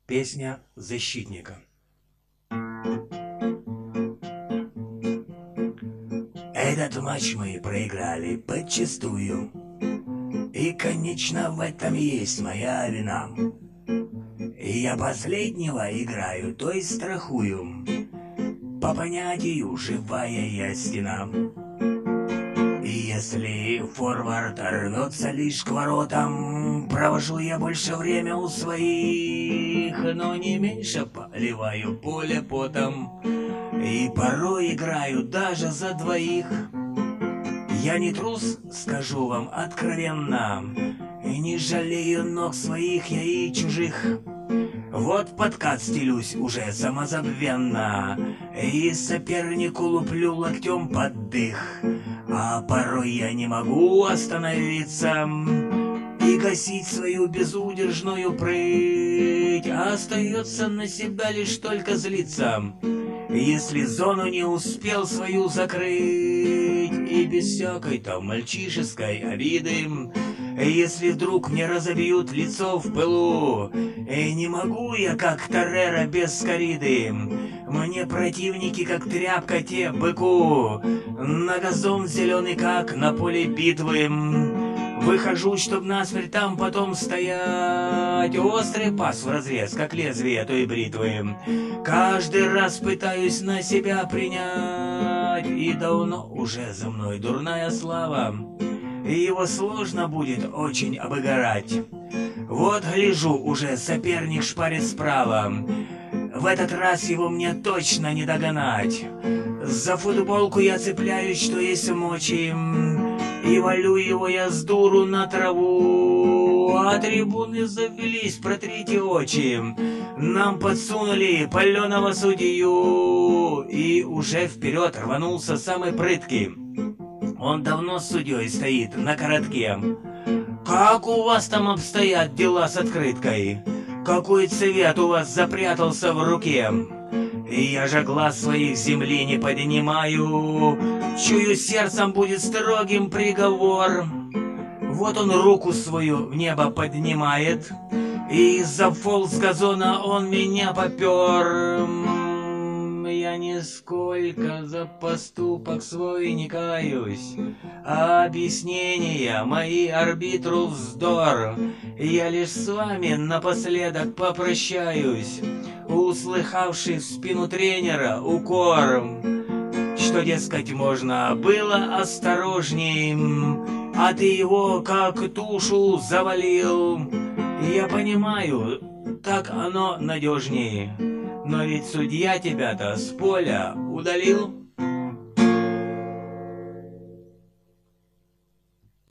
Песня защитника. Этот матч мы проиграли подчистую, и, конечно, в этом есть моя вина. И я последнего играю, то есть страхую. По понятию живая я стена. И если форвард рвется лишь к воротам, провожу я больше время у своих, но не меньше поливаю поле потом. И порой играю даже за двоих. Я не трус, скажу вам откровенно, и не жалею ног своих я и чужих. Вот подкат стелюсь уже самозабвенно, и сопернику луплю локтем под дых. А порой я не могу остановиться и гасить свою безудержную прыть. Остается на себя лишь только злиться, если зону не успел свою закрыть. И без всякой там мальчишеской обиды, если вдруг мне разобьют лицо в пылу, и не могу я, как Торреро, без кориды. Мне противники, как тряпка те быку, на газон зеленый, как на поле битвы. Выхожу, чтоб насмерть там потом стоять. Острый пас вразрез, как лезвие той бритвы. Каждый раз пытаюсь на себя принять, и давно уже за мной дурная слава, и его сложно будет очень обыграть. Вот гляжу, уже соперник шпарит справа. В этот раз его мне точно не догнать. За футболку я цепляюсь, что есть мочи, и валю его я с дуру на траву. А трибуны завелись, протрите очи. Нам подсунули паленого судью, и уже вперед рванулся самый прыткий. Он давно с судьей стоит на коротке. Как у вас там обстоят дела с открыткой? Какой цвет у вас запрятался в руке? И я же глаз своих земли не поднимаю, чую, сердцем будет строгим приговор. Вот он руку свою в небо поднимает, и из-за фол с газона он меня попер. Я нисколько за поступок свой не каюсь, а объяснения мои арбитру вздор. Я лишь с вами напоследок попрощаюсь, услыхавший в спину тренера укор, что, дескать, можно было осторожней, а ты его как тушу завалил. Я понимаю, так оно надежней. Но ведь судья тебя-то с поля удалил.